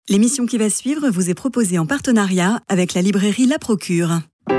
L'émission qui va suivre vous est proposée en partenariat avec la librairie La Procure.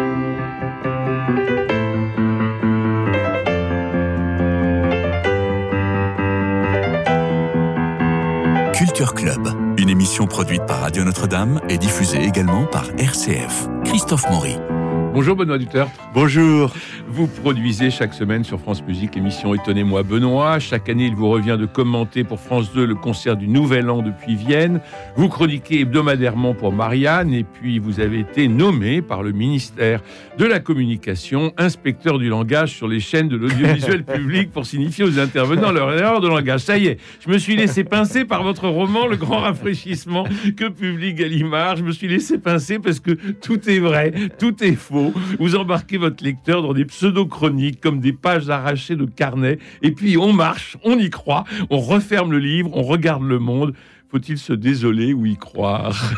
Culture Club, une émission produite par Radio Notre-Dame et diffusée également par RCF. Christophe Maury. Bonjour Benoît Dutertre. Bonjour. Vous produisez chaque semaine sur France Musique l'émission Étonnez-moi Benoît. Chaque année, il vous revient de commenter pour France 2 le concert du Nouvel An depuis Vienne. Vous chroniquez hebdomadairement pour Marianne et puis vous avez été nommé par le ministère de la Communication inspecteur du langage sur les chaînes de l'audiovisuel public pour signifier aux intervenants leur erreur de langage. Ça y est, je me suis laissé pincer par votre roman Le Grand Rafraîchissement que publie Gallimard. Je me suis laissé pincer parce que tout est vrai, tout est faux. Vous embarquez votre lecteur dans des pseudo-chroniques comme des pages arrachées de carnet et puis on marche, on y croit, on referme le livre, on regarde le monde. Faut-il se désoler ou y croire?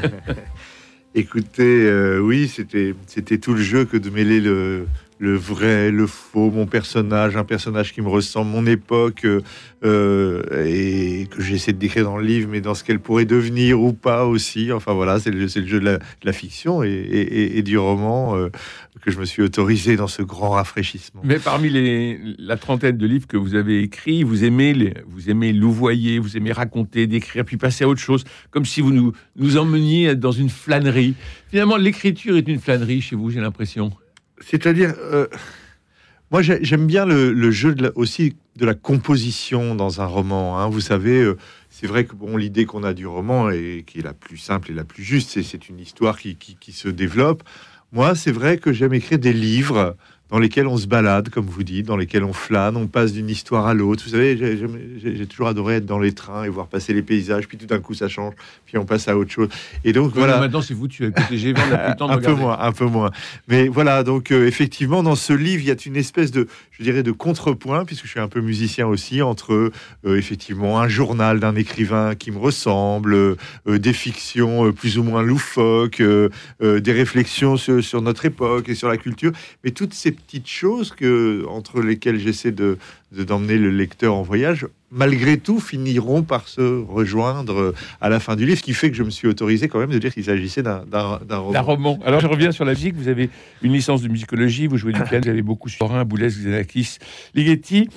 Écoutez, oui, c'était tout le jeu que de mêler le vrai, le faux, mon personnage, un personnage qui me ressemble, mon époque, et que j'essaie de décrire dans le livre, mais dans ce qu'elle pourrait devenir ou pas aussi. Enfin voilà, c'est le jeu de la fiction et du roman que je me suis autorisé dans ce grand rafraîchissement. Mais parmi la trentaine de livres que vous avez écrits, vous aimez louvoyer, vous aimez raconter, décrire, puis passer à autre chose, comme si vous nous emmeniez dans une flânerie. Finalement, l'écriture est une flânerie chez vous, j'ai l'impression. C'est-à-dire, moi j'aime bien le jeu aussi de la composition dans un roman. Hein. Vous savez, c'est vrai que l'idée qu'on a du roman, et qui est la plus simple et la plus juste, c'est une histoire qui se développe. Moi, c'est vrai que j'aime écrire des livres dans lesquels on se balade, comme vous dites, dans lesquels on flâne, on passe d'une histoire à l'autre. Vous savez, j'ai toujours adoré être dans les trains et voir passer les paysages, puis tout d'un coup ça change, puis on passe à autre chose. Et donc voilà. Maintenant, c'est vous, tu as écouté G20, on n'a plus le temps de regarder. Un peu moins. Mais voilà, donc effectivement, dans ce livre, il y a une espèce de, je dirais, de contrepoint, puisque je suis un peu musicien aussi, entre effectivement un journal d'un écrivain qui me ressemble, des fictions plus ou moins loufoques, des réflexions sur notre époque et sur la culture, mais toutes ces petites choses entre lesquelles j'essaie d'emmener le lecteur en voyage, malgré tout, finiront par se rejoindre à la fin du livre, ce qui fait que je me suis autorisé quand même de dire qu'il s'agissait d'un roman. Alors, je reviens sur la musique. Vous avez une licence de musicologie, vous jouez du piano, vous avez beaucoup sur Boulez, Xenakis, Ligeti.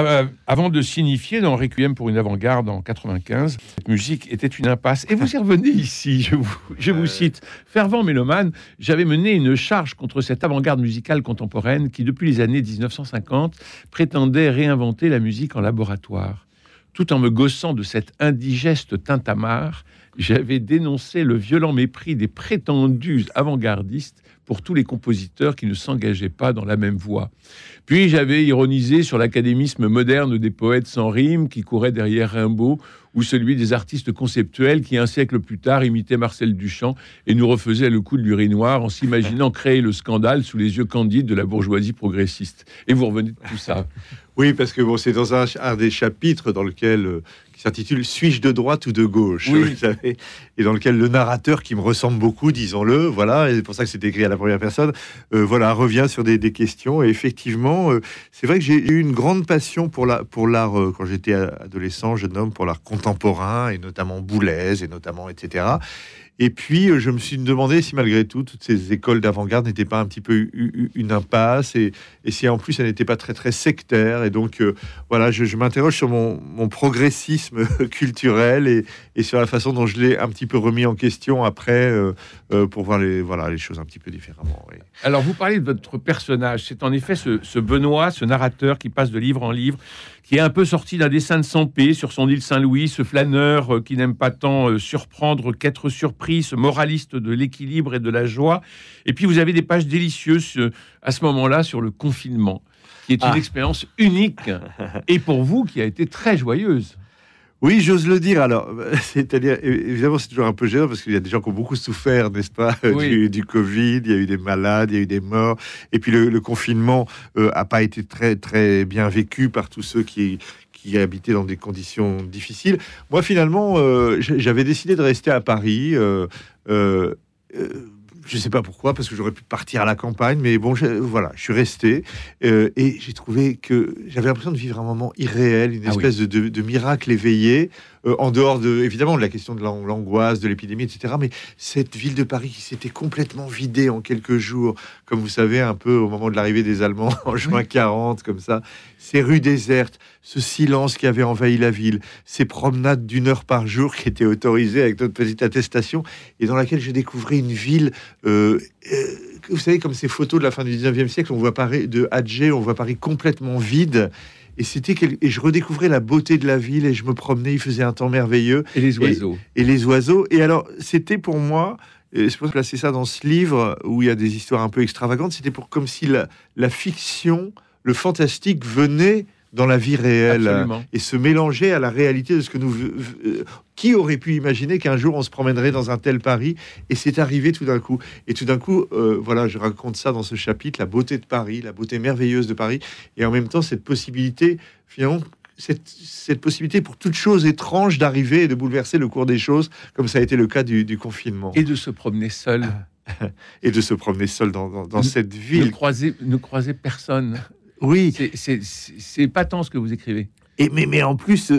Avant de signifier dans Requiem pour une avant-garde en 95, cette musique était une impasse. Et vous y revenez ici, je vous cite. Fervent mélomane, j'avais mené une charge contre cette avant-garde musicale contemporaine qui, depuis les années 1950, prétendait réinventer la musique en laboratoire. Tout en me gaussant de cet indigeste tintamarre, j'avais dénoncé le violent mépris des prétendus avant-gardistes pour tous les compositeurs qui ne s'engageaient pas dans la même voie. Puis j'avais ironisé sur l'académisme moderne des poètes sans rime qui couraient derrière Rimbaud, ou celui des artistes conceptuels qui, un siècle plus tard, imitaient Marcel Duchamp et nous refaisaient le coup de l'urinoir en s'imaginant créer le scandale sous les yeux candides de la bourgeoisie progressiste. Et vous revenez de tout ça. Oui, parce que c'est dans un des chapitres dans lequel qui s'intitule « Suis-je de droite ou de gauche ?» Oui. Vous savez, et dans lequel le narrateur, qui me ressemble beaucoup, disons-le, voilà, et c'est pour ça que c'est écrit à la première personne, revient sur des questions. Et effectivement, c'est vrai que j'ai eu une grande passion pour l'art quand j'étais adolescent, jeune homme, pour l'art contemporain, et notamment Boulez, et notamment, etc. Et puis, je me suis demandé si, malgré tout, toutes ces écoles d'avant-garde n'étaient pas un petit peu une impasse, et si, en plus, elles n'étaient pas très, très sectaires. Et donc, je m'interroge sur mon progressisme culturel et sur la façon dont je l'ai un petit peu remis en question après, pour voir les choses un petit peu différemment. Oui. Alors, vous parlez de votre personnage. C'est en effet ce Benoît, ce narrateur qui passe de livre en livre, qui est un peu sorti d'un dessin de Sampé sur son île Saint-Louis, ce flâneur qui n'aime pas tant surprendre qu'être surpris, ce moraliste de l'équilibre et de la joie. Et puis vous avez des pages délicieuses à ce moment-là sur le confinement, qui est une expérience unique, et pour vous qui a été très joyeuse. Oui, j'ose le dire. Alors, c'est-à-dire, évidemment, c'est toujours un peu gênant parce qu'il y a des gens qui ont beaucoup souffert, n'est-ce pas, oui. du Covid. Il y a eu des malades, il y a eu des morts. Et puis, le confinement a pas été très, très bien vécu par tous ceux qui habitaient dans des conditions difficiles. Moi, finalement, j'avais décidé de rester à Paris. Je ne sais pas pourquoi, parce que j'aurais pu partir à la campagne, mais bon, je suis resté et j'ai trouvé que j'avais l'impression de vivre un moment irréel, une espèce de miracle éveillé, en dehors évidemment de la question de l'angoisse, de l'épidémie, etc. Mais cette ville de Paris qui s'était complètement vidée en quelques jours, comme vous savez, un peu au moment de l'arrivée des Allemands en juin 40, comme ça, ces rues désertes, ce silence qui avait envahi la ville, ces promenades d'1 heure par jour qui étaient autorisées avec notre petite attestation, et dans laquelle j'ai découvert une ville, vous savez, comme ces photos de la fin du 19e siècle, on voit Paris, de Hadjé, on voit Paris complètement vide. Et et je redécouvrais la beauté de la ville, et je me promenais, il faisait un temps merveilleux. Et les oiseaux. Et les oiseaux. Et alors, c'était pour moi, et je peux placer ça dans ce livre où il y a des histoires un peu extravagantes, c'était comme si la fiction, le fantastique venait dans la vie réelle. Absolument. Et se mélangeait à la réalité de ce que nous... Qui aurait pu imaginer qu'un jour on se promènerait dans un tel Paris? Et c'est arrivé tout d'un coup. Et tout d'un coup, voilà, je raconte ça dans ce chapitre, la beauté de Paris, la beauté merveilleuse de Paris, et en même temps cette possibilité, finalement, cette possibilité pour toute chose étrange d'arriver et de bouleverser le cours des choses, comme ça a été le cas du confinement. Et de se promener seul. Et de se promener seul dans cette ville. Ne croiser personne. Oui. C'est pas tant ce que vous écrivez. Mais en plus,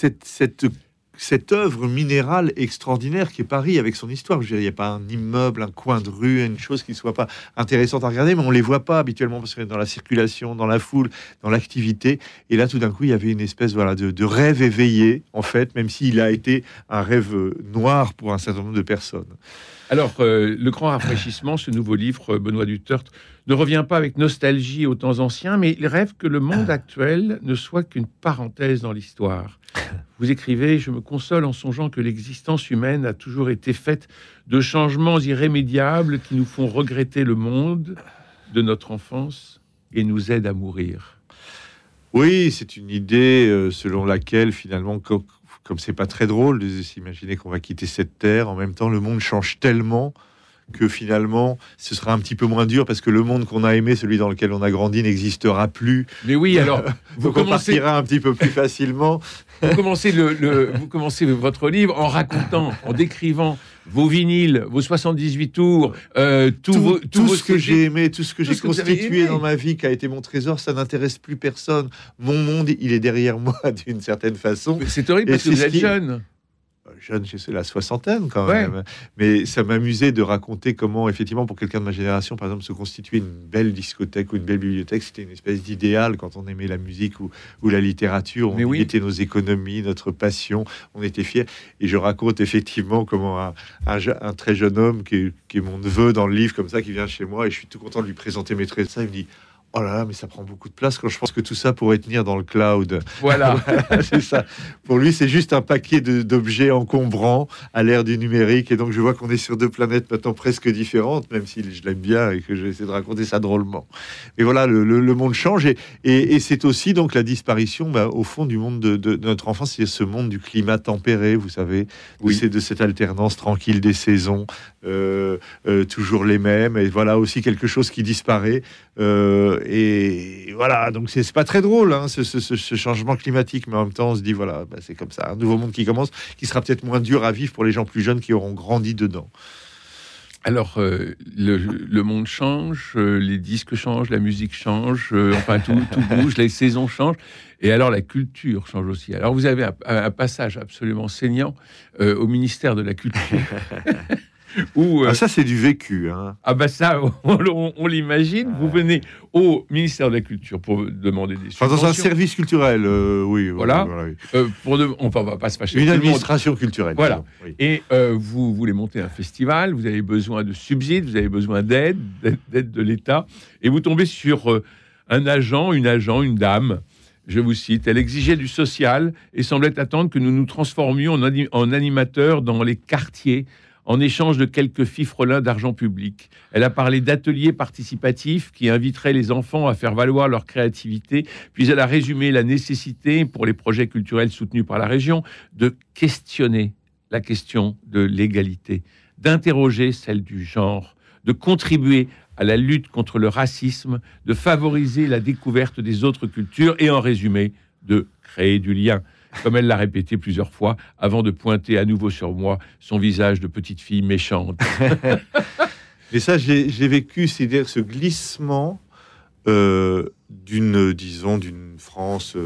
cette œuvre minérale extraordinaire qui est Paris avec son histoire. Je veux dire, il n'y a pas un immeuble, un coin de rue, une chose qui ne soit pas intéressante à regarder, mais on ne les voit pas habituellement parce que dans la circulation, dans la foule, dans l'activité. Et là, tout d'un coup, il y avait une espèce de rêve éveillé, en fait, même s'il a été un rêve noir pour un certain nombre de personnes. Alors, Le Grand Rafraîchissement, ce nouveau livre, Benoît Dutertre, ne revient pas avec nostalgie aux temps anciens, mais il rêve que le monde actuel ne soit qu'une parenthèse dans l'histoire. Vous écrivez « Je me console en songeant que l'existence humaine a toujours été faite de changements irrémédiables qui nous font regretter le monde de notre enfance et nous aident à mourir. » Oui, c'est une idée selon laquelle, finalement, comme c'est pas très drôle de s'imaginer qu'on va quitter cette terre, en même temps, le monde change tellement que finalement, ce sera un petit peu moins dur parce que le monde qu'on a aimé, celui dans lequel on a grandi, n'existera plus. Mais oui, alors, on partira un petit peu plus facilement. Vous commencez votre livre en racontant, en décrivant vos vinyles, vos 78 tours, tout ce que j'ai aimé, tout ce que j'ai constitué dans ma vie, qui a été mon trésor, ça n'intéresse plus personne. Mon monde, il est derrière moi d'une certaine façon. Mais c'est horrible parce que vous êtes jeune. Jeune, c'est la soixantaine quand Ouais. même. Mais ça m'amusait de raconter comment, effectivement, pour quelqu'un de ma génération, par exemple, se constituer une belle discothèque ou une belle bibliothèque, c'était une espèce d'idéal quand on aimait la musique ou la littérature. On y mettait nos économies, notre passion, on était fiers. Et je raconte effectivement comment un très jeune homme, qui est mon neveu dans le livre, comme ça, qui vient chez moi, et je suis tout content de lui présenter mes traits. Ça, il me dit: oh là là, mais ça prend beaucoup de place quand je pense que tout ça pourrait tenir dans le cloud. Voilà. C'est ça. Pour lui, c'est juste un paquet d'objets encombrants à l'ère du numérique. Et donc, je vois qu'on est sur deux planètes maintenant presque différentes, même si je l'aime bien et que j'essaie de raconter ça drôlement. Mais voilà, le monde change. Et c'est aussi donc la disparition, au fond, du monde de notre enfance. C'est ce monde du climat tempéré, vous savez. Oui. C'est de cette alternance tranquille des saisons, toujours les mêmes. Et voilà aussi quelque chose qui disparaît. Et voilà, donc c'est pas très drôle, hein, ce changement climatique, mais en même temps on se dit voilà, c'est comme ça, un nouveau monde qui commence, qui sera peut-être moins dur à vivre pour les gens plus jeunes qui auront grandi dedans. Alors le monde change, les disques changent, la musique change, enfin tout bouge, les saisons changent, et alors la culture change aussi. Alors vous avez un passage absolument saignant au ministère de la Culture. Ça c'est du vécu, hein. Ah bah ça, on l'imagine. Vous venez au ministère de la Culture pour demander des subventions. Dans un service culturel, oui. Voilà. On va pas se fâcher. Une administration culturelle. Voilà. Oui. Et vous voulez monter un festival, vous avez besoin de subsides, vous avez besoin d'aide de l'État, et vous tombez sur un agent, une dame. Je vous cite: elle exigeait du social et semblait attendre que nous nous transformions en animateurs dans les quartiers, en échange de quelques fifrelins d'argent public. Elle a parlé d'ateliers participatifs qui inviteraient les enfants à faire valoir leur créativité, puis elle a résumé la nécessité, pour les projets culturels soutenus par la région, de questionner la question de l'égalité, d'interroger celle du genre, de contribuer à la lutte contre le racisme, de favoriser la découverte des autres cultures et, en résumé, de créer du lien. Comme elle l'a répété plusieurs fois, avant de pointer à nouveau sur moi son visage de petite fille méchante. Mais ça, j'ai vécu, c'est-à-dire ce glissement d'une France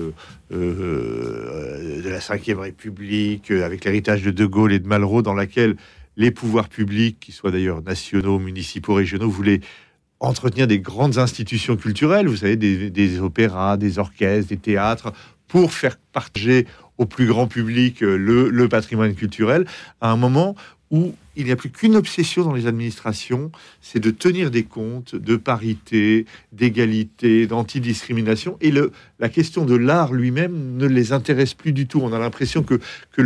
de la Ve République, avec l'héritage de De Gaulle et de Malraux, dans laquelle les pouvoirs publics, qu'ils soient d'ailleurs nationaux, municipaux, régionaux, voulaient entretenir des grandes institutions culturelles, vous savez, des opéras, des orchestres, des théâtres, pour faire partager au plus grand public le patrimoine culturel, à un moment où il n'y a plus qu'une obsession dans les administrations, c'est de tenir des comptes de parité, d'égalité, d'antidiscrimination. Et la question de l'art lui-même ne les intéresse plus du tout. On a l'impression que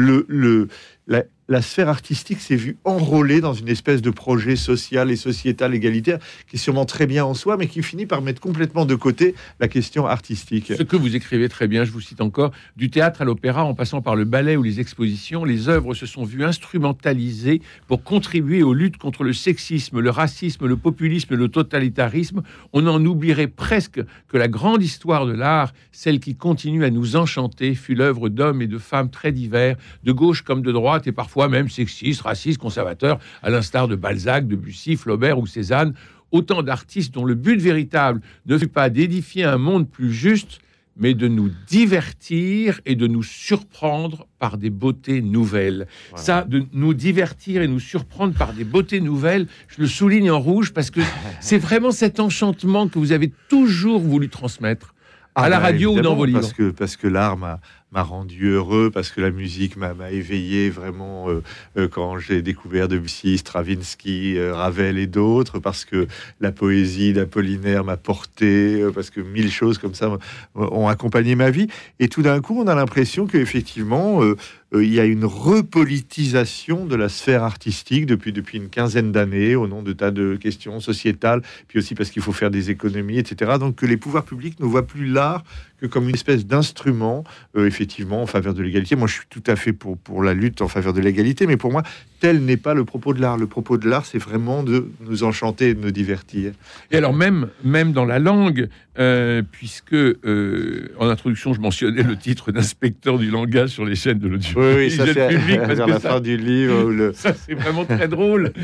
la sphère artistique s'est vue enrôlée dans une espèce de projet social et sociétal égalitaire qui est sûrement très bien en soi, mais qui finit par mettre complètement de côté la question artistique. Ce que vous écrivez très bien, je vous cite encore, du théâtre à l'opéra, en passant par le ballet ou les expositions, les œuvres se sont vues instrumentalisées pour contribuer aux luttes contre le sexisme, le racisme, le populisme et le totalitarisme. On en oublierait presque que la grande histoire de l'art, celle qui continue à nous enchanter, fut l'œuvre d'hommes et de femmes très divers, de gauche comme de droite, et parfois même sexistes, racistes, conservateurs, à l'instar de Balzac, Debussy, Flaubert ou Cézanne. Autant d'artistes dont le but véritable ne fut pas d'édifier un monde plus juste, mais de nous divertir et de nous surprendre par des beautés nouvelles. Voilà. Ça, de nous divertir et nous surprendre par des beautés nouvelles, je le souligne en rouge parce que c'est vraiment cet enchantement que vous avez toujours voulu transmettre à la radio ou dans vos livres. Parce que l'art m'a rendu heureux, parce que la musique m'a éveillé vraiment quand j'ai découvert Debussy, Stravinsky, Ravel et d'autres, parce que la poésie d'Apollinaire m'a porté, parce que 1000 choses comme ça ont accompagné ma vie. Et tout d'un coup, on a l'impression qu'effectivement, il y a une repolitisation de la sphère artistique depuis une quinzaine d'années, au nom de tas de questions sociétales, puis aussi parce qu'il faut faire des économies, etc. Donc que les pouvoirs publics ne voient plus l'art que comme une espèce d'instrument, effectivement, en faveur de l'égalité. Moi, je suis tout à fait pour la lutte en faveur de l'égalité, mais pour moi, tel n'est pas le propos de l'art. Le propos de l'art, c'est vraiment de nous enchanter et de nous divertir. Et alors, même dans la langue, puisque en introduction, je mentionnais le titre d'inspecteur du langage sur les chaînes de l'audio. Oui, ça c'est vers la fin du livre. Ça, c'est vraiment très drôle.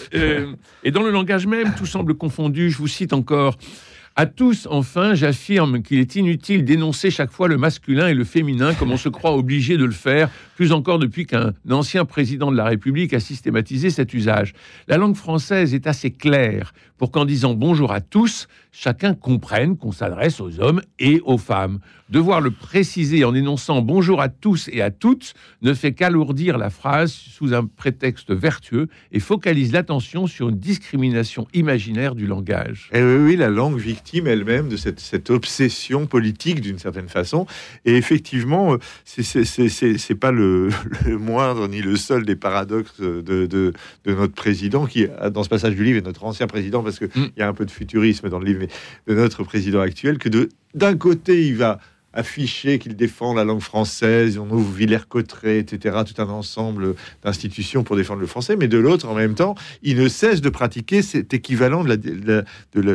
Et dans le langage même, tout semble confondu. Je vous cite encore. À tous, enfin, j'affirme qu'il est inutile d'énoncer chaque fois le masculin et le féminin comme on se croit obligé de le faire, plus encore depuis qu'un ancien président de la République a systématisé cet usage. La langue française est assez claire pour qu'en disant bonjour à tous, chacun comprenne qu'on s'adresse aux hommes et aux femmes. Devoir le préciser en énonçant bonjour à tous et à toutes ne fait qu'alourdir la phrase sous un prétexte vertueux et focalise l'attention sur une discrimination imaginaire du langage. Et oui, la langue victime elle-même de cette obsession politique d'une certaine façon. Et effectivement, c'est pas le moindre ni le seul des paradoxes de notre président qui, dans ce passage du livre, est notre ancien président, parce qu'il y a un peu de futurisme dans le livre, mais de notre président actuel, que d'un côté, il va afficher qu'il défend la langue française, on ouvre Villers-Cotterêts, etc., tout un ensemble d'institutions pour défendre le français, mais de l'autre, en même temps, il ne cesse de pratiquer cet équivalent de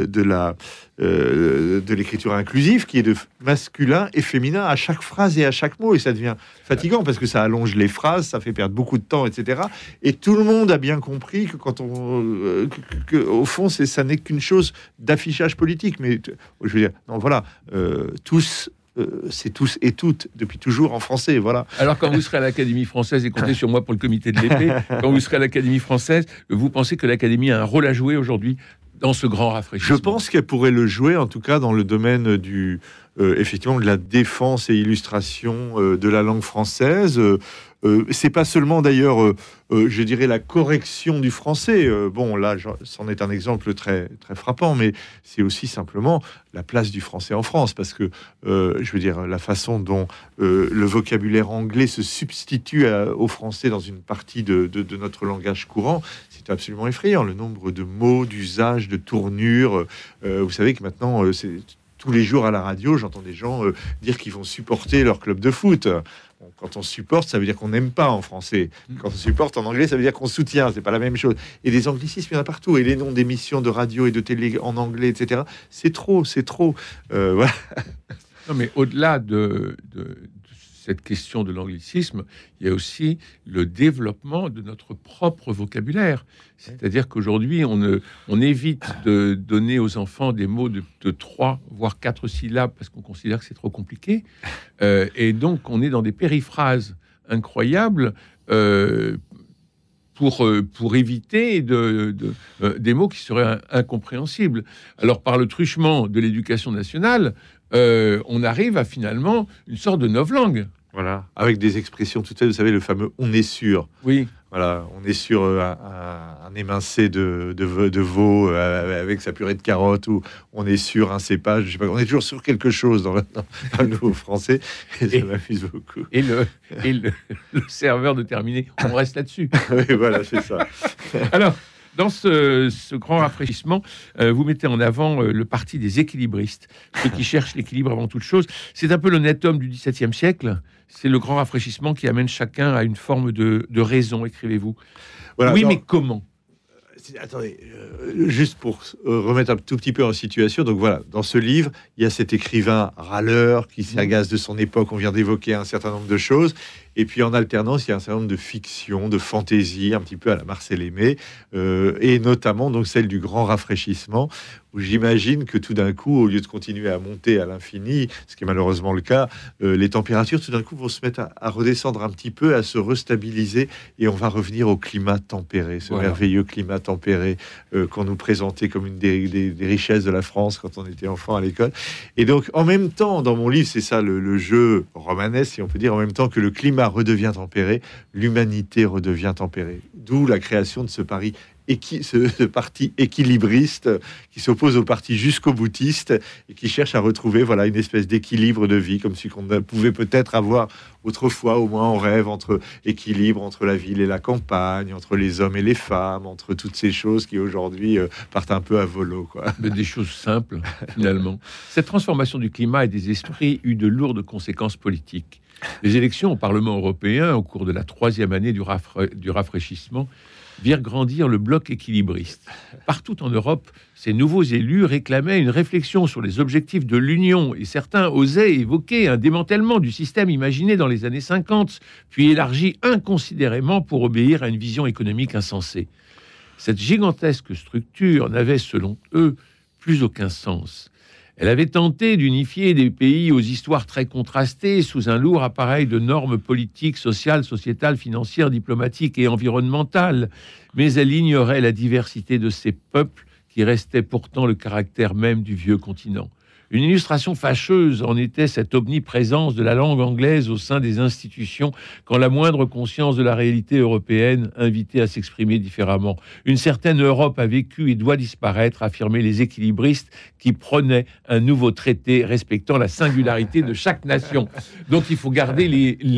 l'écriture inclusive, qui est de masculin et féminin à chaque phrase et à chaque mot, et ça devient fatigant, parce que ça allonge les phrases, ça fait perdre beaucoup de temps, etc., et tout le monde a bien compris que quand au fond, ça n'est qu'une chose d'affichage politique, mais je veux dire, non, voilà, tous... c'est tous et toutes, depuis toujours en français, voilà. Alors, quand vous serez à l'Académie française, et comptez sur moi pour le comité de l'épée, quand vous serez à l'Académie française, vous pensez que l'Académie a un rôle à jouer aujourd'hui dans ce grand rafraîchissement? Je pense qu'elle pourrait le jouer, en tout cas dans le domaine effectivement de la défense et illustration de la langue française. C'est pas seulement d'ailleurs, je dirais, la correction du français. Bon, là, c'en est un exemple très, très frappant, mais c'est aussi simplement la place du français en France, parce que, je veux dire, la façon dont le vocabulaire anglais se substitue au français dans une partie de notre langage courant, c'est absolument effrayant. Le nombre de mots, d'usages, de tournures. Vous savez que maintenant, tous les jours à la radio, j'entends des gens dire qu'ils vont supporter leur club de foot. Bon, quand on supporte, ça veut dire qu'on n'aime pas en français. Quand on supporte en anglais, ça veut dire qu'on soutient. C'est pas la même chose. Et des anglicismes, il y en a partout. Et les noms d'émissions de radio et de télé en anglais, etc. C'est trop. Voilà. Non, mais au-delà de cette question de l'anglicisme, il y a aussi le développement de notre propre vocabulaire. C'est-à-dire qu'aujourd'hui, on évite de donner aux enfants des mots de 3, voire 4 syllabes, parce qu'on considère que c'est trop compliqué. Et donc, on est dans des périphrases incroyables pour éviter des mots qui seraient incompréhensibles. Alors, par le truchement de l'éducation nationale, on arrive à finalement une sorte de novlangue. Voilà, avec des expressions tout à fait, vous savez, le fameux « on est sûr ». Oui. Voilà, on est sur un émincé de veau avec sa purée de carottes, ou on est sur un cépage, je sais pas, on est toujours sur quelque chose dans le nouveau français, et ça m'amuse beaucoup. Et le serveur de terminer, on reste là-dessus. Oui, voilà, c'est ça. Alors, dans ce grand rafraîchissement, vous mettez en avant le parti des équilibristes, ceux qui cherchent l'équilibre avant toute chose. C'est un peu le net homme du XVIIe siècle. C'est le grand rafraîchissement qui amène chacun à une forme de raison, écrivez-vous. Voilà, oui, mais comment ? Attendez, juste pour remettre un tout petit peu en situation, donc voilà, dans ce livre, il y a cet écrivain râleur qui s'agace de son époque, on vient d'évoquer un certain nombre de choses, et puis en alternance, il y a un certain nombre de fictions, de fantaisies, un petit peu à la Marcel Aimé, et notamment donc celle du grand rafraîchissement, où j'imagine que tout d'un coup, au lieu de continuer à monter à l'infini, ce qui est malheureusement le cas, les températures tout d'un coup vont se mettre à redescendre un petit peu, à se restabiliser, et on va revenir au climat tempéré, ce merveilleux climat tempéré qu'on nous présentait comme une des richesses de la France quand on était enfant à l'école. Et donc, en même temps, dans mon livre, c'est ça le jeu romanesque, si on peut dire, en même temps que le climat redevient tempéré, l'humanité redevient tempérée. D'où la création de ce parti équilibriste qui s'oppose au parti jusqu'au-boutiste et qui cherche à retrouver une espèce d'équilibre de vie, comme si qu'on pouvait peut-être avoir autrefois, au moins en rêve, entre équilibre entre la ville et la campagne, entre les hommes et les femmes, entre toutes ces choses qui aujourd'hui partent un peu à volo, quoi. Mais des choses simples, finalement. Cette transformation du climat et des esprits eut de lourdes conséquences politiques. Les élections au Parlement européen, au cours de la 3e année du rafraîchissement, virent grandir le bloc équilibriste. Partout en Europe, ces nouveaux élus réclamaient une réflexion sur les objectifs de l'Union, et certains osaient évoquer un démantèlement du système imaginé dans les années 50, puis élargi inconsidérément pour obéir à une vision économique insensée. Cette gigantesque structure n'avait, selon eux, plus aucun sens. Elle avait tenté d'unifier des pays aux histoires très contrastées sous un lourd appareil de normes politiques, sociales, sociétales, financières, diplomatiques et environnementales. Mais elle ignorait la diversité de ces peuples qui restaient pourtant le caractère même du vieux continent. Une illustration fâcheuse en était cette omniprésence de la langue anglaise au sein des institutions, quand la moindre conscience de la réalité européenne invitait à s'exprimer différemment. Une certaine Europe a vécu et doit disparaître, affirmaient les équilibristes qui prônaient un nouveau traité respectant la singularité de chaque nation. Donc il faut garder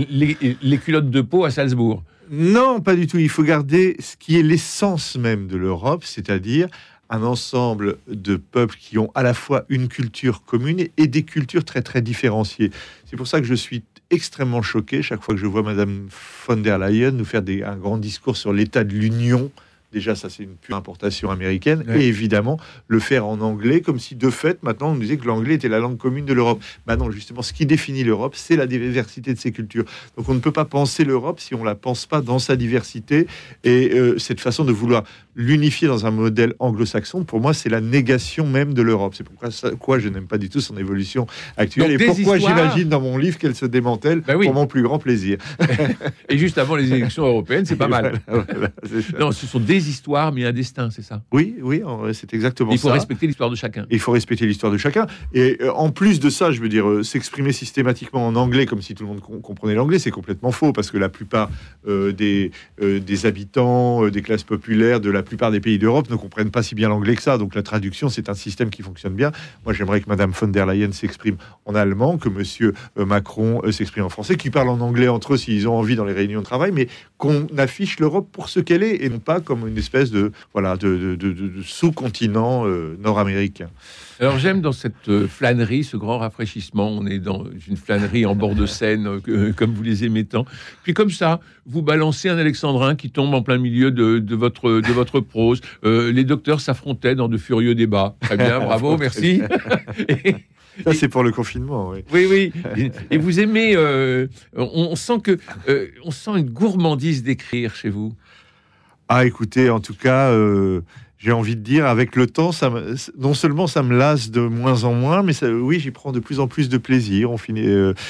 les culottes de peau à Salzbourg. Non, pas du tout. Il faut garder ce qui est l'essence même de l'Europe, c'est-à-dire un ensemble de peuples qui ont à la fois une culture commune et des cultures très très différenciées. C'est pour ça que je suis extrêmement choqué chaque fois que je vois Madame von der Leyen nous faire un grand discours sur l'état de l'Union. Déjà, ça, c'est une pure importation américaine. Oui. Et évidemment, le faire en anglais, comme si, de fait, maintenant, on nous disait que l'anglais était la langue commune de l'Europe. Non, justement, ce qui définit l'Europe, c'est la diversité de ses cultures. Donc, on ne peut pas penser l'Europe si on ne la pense pas dans sa diversité. Et cette façon de vouloir l'unifier dans un modèle anglo-saxon, pour moi, c'est la négation même de l'Europe. C'est pourquoi je n'aime pas du tout son évolution actuelle. Donc, et pourquoi j'imagine dans mon livre qu'elle se démantèle pour mon plus grand plaisir. Et juste avant les élections européennes, c'est pas mal. Voilà, non, ce sont des histoires, mais un destin, c'est ça. Oui, c'est exactement ça. Il faut respecter l'histoire de chacun. Il faut respecter l'histoire de chacun. Et en plus de ça, je veux dire, s'exprimer systématiquement en anglais comme si tout le monde comprenait l'anglais, c'est complètement faux, parce que la plupart des habitants, des classes populaires, de la plupart des pays d'Europe ne comprennent pas si bien l'anglais que ça. Donc la traduction, c'est un système qui fonctionne bien. Moi, j'aimerais que Madame von der Leyen s'exprime en allemand, que Monsieur Macron s'exprime en français, qu'ils parlent en anglais entre eux s'ils ont envie dans les réunions de travail, mais qu'on affiche l'Europe pour ce qu'elle est et non pas comme une espèce de sous-continent nord-américain. Alors j'aime dans cette flânerie, ce grand rafraîchissement, on est dans une flânerie en bord de Seine, comme vous les aimez tant. Puis comme ça, vous balancez un alexandrin qui tombe en plein milieu de votre prose. Les docteurs s'affrontaient dans de furieux débats. Très bien, bravo, merci. Ça, c'est pour le confinement, oui. Oui. Et vous aimez... on sent une gourmandise d'écrire chez vous. Ah, écoutez, en tout cas, j'ai envie de dire, avec le temps, non seulement ça me lasse de moins en moins, mais oui, j'y prends de plus en plus de plaisir. On finit,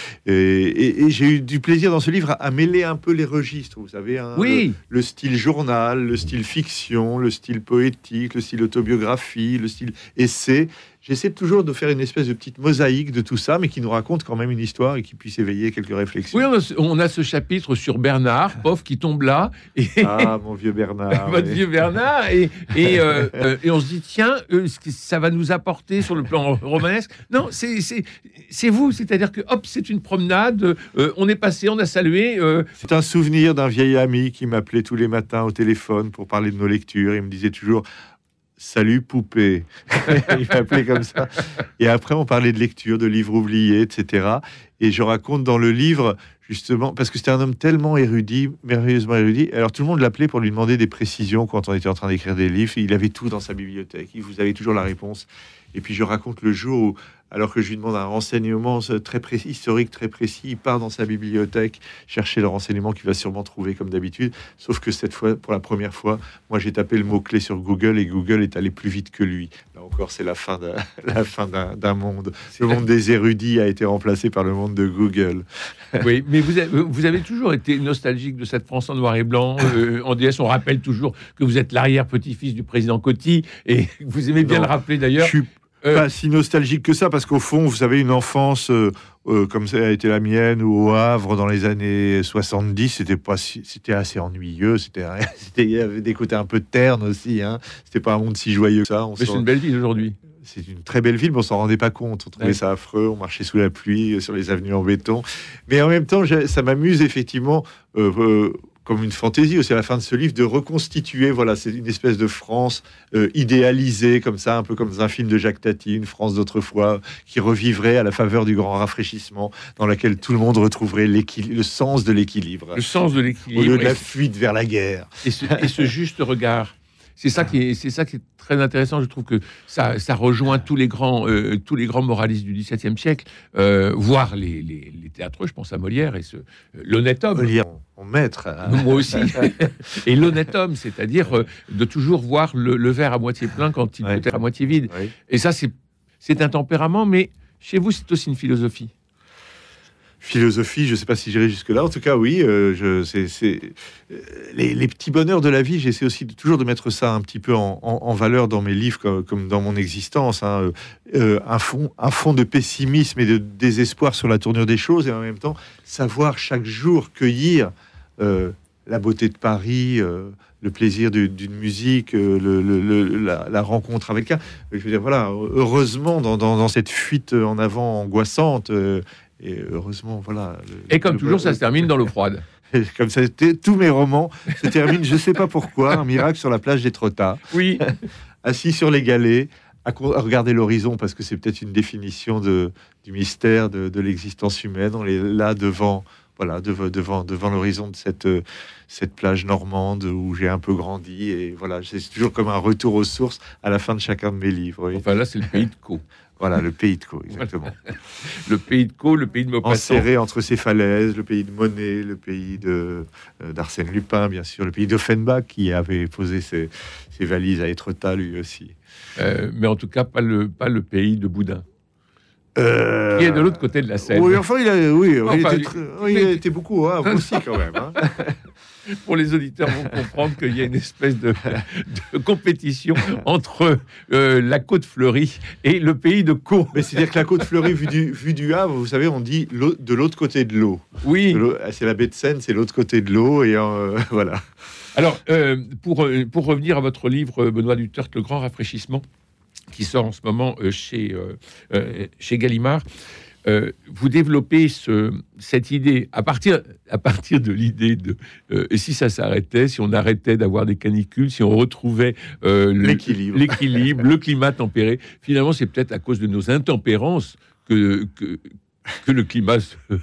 et j'ai eu du plaisir dans ce livre à mêler un peu les registres, vous savez, hein, oui. le style journal, le style fiction, le style poétique, le style autobiographie, le style essai. J'essaie toujours de faire une espèce de petite mosaïque de tout ça, mais qui nous raconte quand même une histoire et qui puisse éveiller quelques réflexions. Oui, on a ce chapitre sur Bernard, pauvre, qui tombe là. Et ah, mon vieux Bernard. Votre vieux Bernard. Et on se dit, tiens, ça va nous apporter sur le plan romanesque. Non, c'est vous. C'est-à-dire que, hop, c'est une promenade. On est passé, on a salué. C'est un souvenir d'un vieil ami qui m'appelait tous les matins au téléphone pour parler de nos lectures. Il me disait toujours... Salut poupée. Il m'appelait comme ça. Et après, on parlait de lecture, de livres oubliés, etc. Et je raconte dans le livre, justement, parce que c'était un homme tellement érudit, merveilleusement érudit. Alors, tout le monde l'appelait pour lui demander des précisions quand on était en train d'écrire des livres. Il avait tout dans sa bibliothèque. Vous avez toujours la réponse. Et puis, je raconte le jour où, alors que je lui demande un renseignement très précis, historique très précis, il part dans sa bibliothèque chercher le renseignement qu'il va sûrement trouver comme d'habitude. Sauf que cette fois, pour la première fois, moi j'ai tapé le mot-clé sur Google et Google est allé plus vite que lui. Là encore, c'est la fin d'un monde. Le monde des érudits a été remplacé par le monde de Google. Oui, mais vous avez toujours été nostalgique de cette France en noir et blanc. En DS, on rappelle toujours que vous êtes l'arrière-petit-fils du président Coty et vous aimez bien le rappeler d'ailleurs. Pas si nostalgique que ça, parce qu'au fond, vous savez, une enfance comme ça a été la mienne, ou au Havre dans les années 70, c'était assez ennuyeux, il y avait des côtés un peu ternes aussi, hein. C'était pas un monde si joyeux que ça. Mais c'est une belle ville aujourd'hui. C'est une très belle ville, mais on s'en rendait pas compte. On trouvait ça affreux, on marchait sous la pluie, sur les avenues en béton. Mais en même temps, ça m'amuse effectivement... comme une fantaisie aussi à la fin de ce livre, de reconstituer, voilà, c'est une espèce de France idéalisée, comme ça, un peu comme dans un film de Jacques Tati, une France d'autrefois, qui revivrait à la faveur du grand rafraîchissement, dans laquelle tout le monde retrouverait le sens de l'équilibre. Le sens de l'équilibre. Au lieu de la fuite vers la guerre. Et ce juste regard. C'est ça qui est très intéressant. Je trouve que ça rejoint tous les grands moralistes du XVIIe siècle, voire les théâtreux. Je pense à Molière et l'honnête homme. Molière, mon maître. Moi aussi. Et l'honnête homme, c'est-à-dire de toujours voir le verre à moitié plein quand il peut être à moitié vide. Oui. Et ça, c'est un tempérament, mais chez vous, c'est aussi une philosophie. Philosophie, je ne sais pas si j'irai jusque-là. En tout cas, oui, les petits bonheurs de la vie, j'essaie aussi toujours de mettre ça un petit peu en valeur dans mes livres, comme dans mon existence. Hein. Un fond de pessimisme et de désespoir sur la tournure des choses, et en même temps, savoir chaque jour cueillir la beauté de Paris, le plaisir d'une musique, la rencontre avec quelqu'un. Je veux dire, voilà, heureusement, dans cette fuite en avant angoissante... Et heureusement, voilà. Et comme toujours, ça se termine dans l'eau froide. Comme ça, tous mes romans se terminent, je ne sais pas pourquoi, un miracle sur la plage d'Étretat. Oui. Assis sur les galets, à regarder l'horizon, parce que c'est peut-être une définition du mystère de l'existence humaine. On est là devant l'horizon de cette plage normande où j'ai un peu grandi. Et voilà, c'est toujours comme un retour aux sources à la fin de chacun de mes livres. Oui. Enfin, là, c'est le pays de Caux. Voilà, le pays de Caux, exactement. Le pays de Caux, le pays de Maupassant. Enserré entre ces falaises, le pays de Monet, le pays d'Arsène Lupin, bien sûr, le pays d'Offenbach, qui avait posé ses valises à Étretat, lui aussi. Mais en tout cas, pas le pays de Boudin. Qui est de l'autre côté de la Seine. Oui, enfin, il a été beaucoup au Havre aussi, quand même. Hein. Pour les auditeurs, vont comprendre qu'il y a une espèce de compétition entre la côte fleurie et le pays de Caux. Mais c'est-à-dire que la côte fleurie, vue du Havre, vous savez, on dit de l'autre côté de l'eau. Oui. C'est la baie de Seine, c'est l'autre côté de l'eau, et voilà. Alors, pour revenir à votre livre, Benoît Dutertre, Le Grand Rafraîchissement, qui sort en ce moment chez Gallimard, vous développez cette idée à partir de l'idée de et si ça s'arrêtait, si on arrêtait d'avoir des canicules, si on retrouvait l'équilibre, le climat tempéré. Finalement, c'est peut-être à cause de nos intempérances que le climat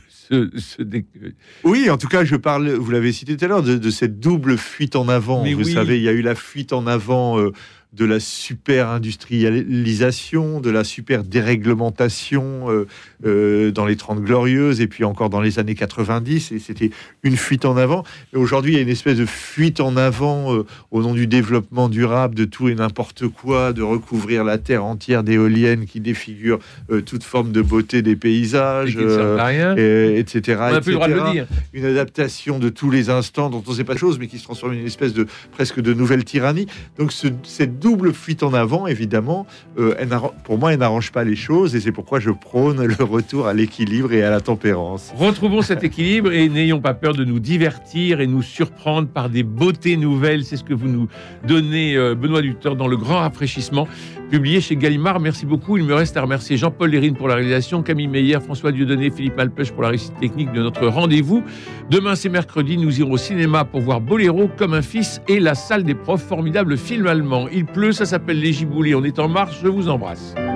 Oui, en tout cas, je parle, vous l'avez cité tout à l'heure, de cette double fuite en avant. Mais vous savez, il y a eu la fuite en avant de la super industrialisation, de la super déréglementation dans les 30 Glorieuses et puis encore dans les années 90, et c'était une fuite en avant. Et aujourd'hui, il y a une espèce de fuite en avant au nom du développement durable, de tout et n'importe quoi, de recouvrir la terre entière d'éoliennes qui défigurent toute forme de beauté des paysages, etc. On n'a plus le droit de le dire. Une adaptation de tous les instants dont on ne sait pas de choses, mais qui se transforme en une espèce de presque de nouvelle tyrannie. Donc cette double fuite en avant, évidemment, pour moi, elle n'arrange pas les choses, et c'est pourquoi je prône le retour à l'équilibre et à la tempérance. Retrouvons cet équilibre et n'ayons pas peur de nous divertir et nous surprendre par des beautés nouvelles. C'est ce que vous nous donnez, Benoît Duteur, dans Le Grand Rafraîchissement, publié chez Gallimard. Merci beaucoup. Il me reste à remercier Jean-Paul Lérine pour la réalisation, Camille Meyer, François Dieudonné, Philippe Malpeuch pour la réussite technique de notre rendez-vous. Demain, c'est mercredi, nous irons au cinéma pour voir Boléro comme un fils et La Salle des Profs, formidable film allemand. Il pleut, ça s'appelle Les Giboulées. On est en marche, je vous embrasse.